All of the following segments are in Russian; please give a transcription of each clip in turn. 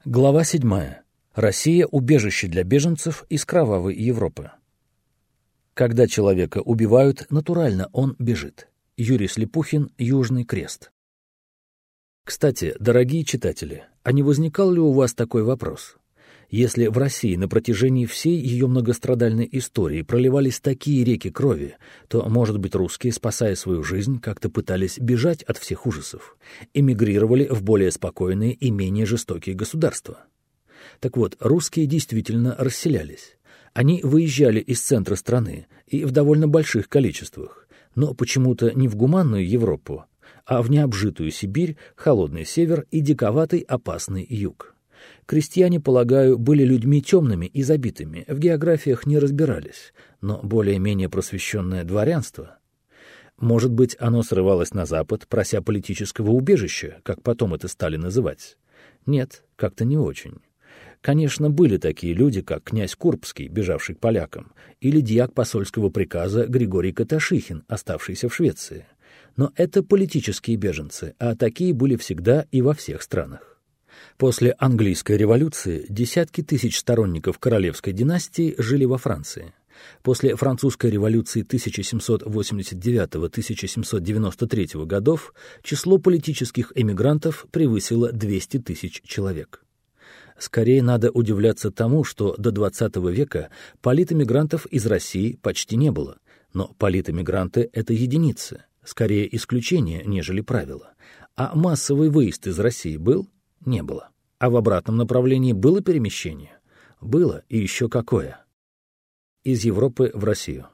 Глава 7. Россия – убежище для беженцев из кровавой Европы. Когда человека убивают, натурально он бежит. Юрий Слепухин, Южный Крест. Кстати, дорогие читатели, а не возникал ли у вас такой вопрос? Если в России на протяжении всей ее многострадальной истории проливались такие реки крови, то, может быть, русские, спасая свою жизнь, как-то пытались бежать от всех ужасов, эмигрировали в более спокойные и менее жестокие государства. Так вот, русские действительно расселялись. Они выезжали из центра страны и в довольно больших количествах, но почему-то не в гуманную Европу, а в необжитую Сибирь, холодный север и диковатый опасный юг. Крестьяне, полагаю, были людьми темными и забитыми, в географиях не разбирались, но более-менее просвещенное дворянство. Может быть, оно срывалось на запад, прося политического убежища, как потом это стали называть? Нет, как-то не очень. Конечно, были такие люди, как князь Курбский, бежавший к полякам, или дьяк посольского приказа Григорий Каташихин, оставшийся в Швеции. Но это политические беженцы, а такие были всегда и во всех странах. После английской революции десятки тысяч сторонников королевской династии жили во Франции. После французской революции 1789-1793 годов число политических эмигрантов превысило 200 тысяч человек. Скорее надо удивляться тому, что до XX века политэмигрантов из России почти не было. Но политэмигранты — это единицы, скорее исключение, нежели правило. А массовый выезд из России был? Не было. А в обратном направлении было перемещение? Было, и еще какое. Из Европы в Россию.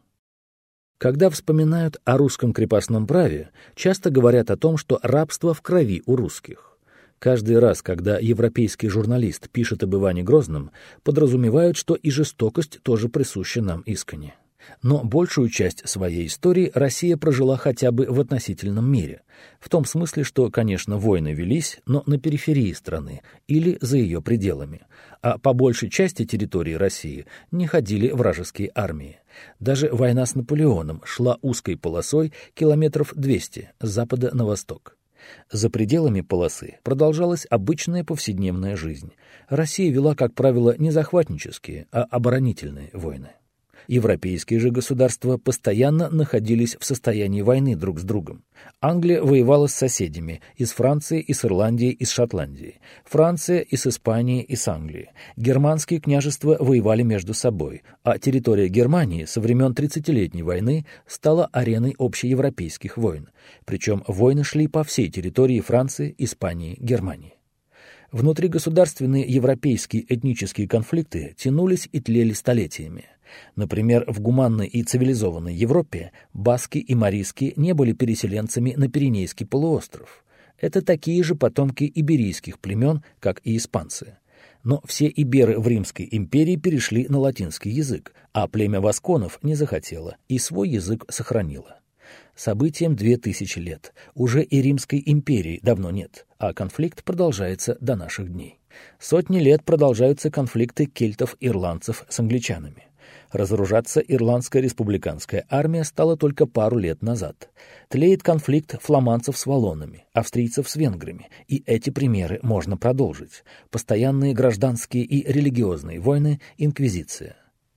Когда вспоминают о русском крепостном праве, часто говорят о том, что рабство в крови у русских. Каждый раз, когда европейский журналист пишет об Иване Грозном, подразумевают, что и жестокость тоже присуща нам исконне. Но большую часть своей истории Россия прожила хотя бы в относительном мире, в том смысле, что, конечно, войны велись, но на периферии страны или за ее пределами, а по большей части территории России не ходили вражеские армии. Даже война с Наполеоном шла узкой полосой километров 200 с запада на восток. За пределами полосы продолжалась обычная повседневная жизнь. Россия вела, как правило, не захватнические, а оборонительные войны. Европейские же государства постоянно находились в состоянии войны друг с другом. Англия воевала с соседями из Франции и с Ирландией и с Шотландией. Франция и с Испанией и с Англией. Германские княжества воевали между собой, а территория Германии со времен 30-летней войны стала ареной общеевропейских войн. Причем войны шли по всей территории Франции, Испании, Германии. Внутригосударственные европейские этнические конфликты тянулись и тлели столетиями. Например, в гуманной и цивилизованной Европе баски и марийские не были переселенцами на Пиренейский полуостров. Это такие же потомки иберийских племен, как и испанцы. Но все иберы в Римской империи перешли на латинский язык, а племя васконов не захотело и свой язык сохранило. Событиям 2000 лет. Уже и Римской империи давно нет, а конфликт продолжается до наших дней. Сотни лет продолжаются конфликты кельтов-ирландцев с англичанами. Разоружаться ирландская республиканская армия стала только пару лет назад. Тлеет конфликт фламандцев с валлонами, австрийцев с венграми, и эти примеры можно продолжить. Постоянные гражданские и религиозные войны, инквизиция.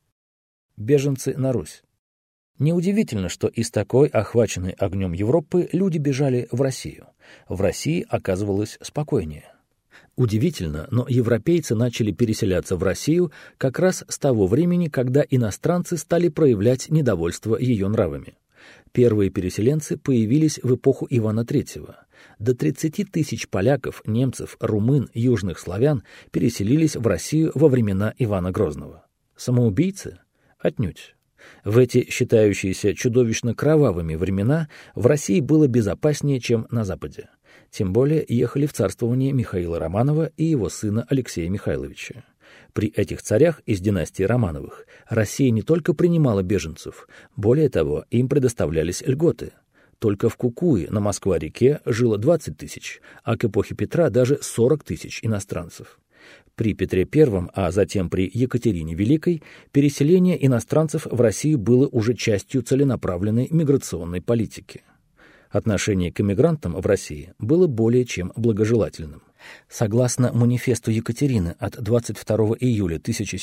Беженцы на Русь. Неудивительно, что из такой, охваченной огнем Европы, люди бежали в Россию. В России оказывалось спокойнее. Удивительно, но европейцы начали переселяться в Россию как раз с того времени, когда иностранцы стали проявлять недовольство ее нравами. Первые переселенцы появились в эпоху Ивана III. До 30 тысяч поляков, немцев, румын, южных славян переселились в Россию во времена Ивана Грозного. Самоубийцы? Отнюдь. В эти считающиеся чудовищно кровавыми времена в России было безопаснее, чем на Западе. Тем более ехали в царствование Михаила Романова и его сына Алексея Михайловича. При этих царях из династии Романовых Россия не только принимала беженцев, более того, им предоставлялись льготы. Только в Кукуе на Москва-реке жило 20 тысяч, а к эпохе Петра даже 40 тысяч иностранцев. При Петре I, а затем при Екатерине Великой, переселение иностранцев в Россию было уже частью целенаправленной миграционной политики. Отношение к эмигрантам в России было более чем благожелательным. Согласно манифесту Екатерины от 22 июля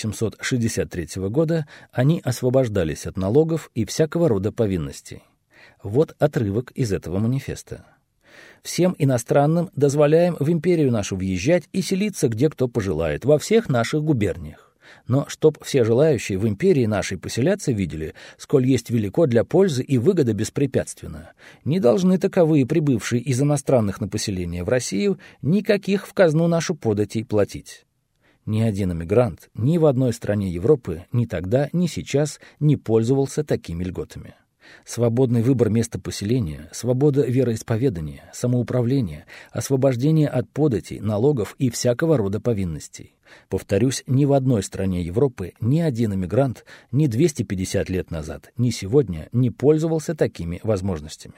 1763 года, они освобождались от налогов и всякого рода повинностей. Вот отрывок из этого манифеста. «Всем иностранным дозволяем в империю нашу въезжать и селиться где кто пожелает, во всех наших губерниях. Но чтоб все желающие в империи нашей поселяться видели, сколь есть велико для пользы и выгода беспрепятственно, не должны таковые, прибывшие из иностранных на поселение в Россию, никаких в казну нашу податей платить». Ни один эмигрант ни в одной стране Европы ни тогда, ни сейчас не пользовался такими льготами. Свободный выбор места поселения, свобода вероисповедания, самоуправления, освобождение от податей, налогов и всякого рода повинностей. Повторюсь, ни в одной стране Европы ни один эмигрант ни 250 лет назад, ни сегодня не пользовался такими возможностями.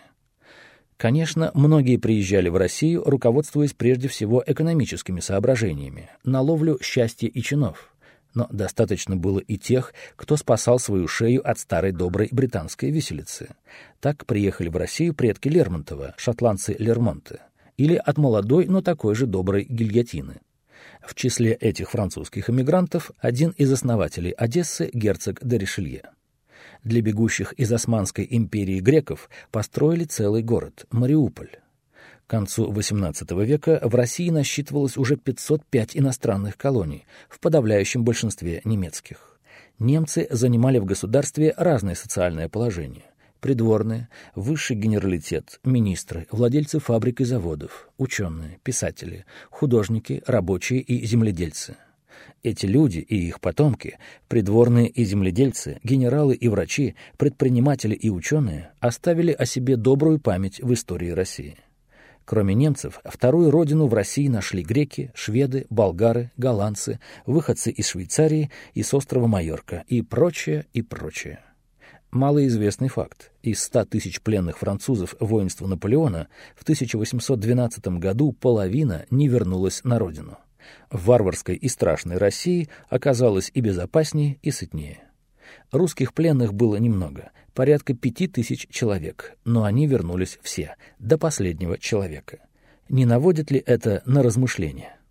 Конечно, многие приезжали в Россию, руководствуясь прежде всего экономическими соображениями, на ловлю счастья и чинов. Но достаточно было и тех, кто спасал свою шею от старой доброй британской виселицы. Так приехали в Россию предки Лермонтова, шотландцы Лермонты, или от молодой, но такой же доброй гильотины. В числе этих французских эмигрантов один из основателей Одессы, герцог де Ришелье. Для бегущих из Османской империи греков построили целый город – Мариуполь. К концу XVIII века в России насчитывалось уже 505 иностранных колоний, в подавляющем большинстве немецких. Немцы занимали в государстве разное социальное положение. Придворные, высший генералитет, министры, владельцы фабрик и заводов, ученые, писатели, художники, рабочие и земледельцы. Эти люди и их потомки, придворные и земледельцы, генералы и врачи, предприниматели и ученые, оставили о себе добрую память в истории России. Кроме немцев, вторую родину в России нашли греки, шведы, болгары, голландцы, выходцы из Швейцарии и с острова Майорка и прочее, и прочее. Малоизвестный факт. Из 100 тысяч пленных французов воинства Наполеона в 1812 году половина не вернулась на родину. В варварской и страшной России оказалось и безопаснее, и сытнее. Русских пленных было немного, порядка 5000 человек, но они вернулись все, до последнего человека. Не наводит ли это на размышления?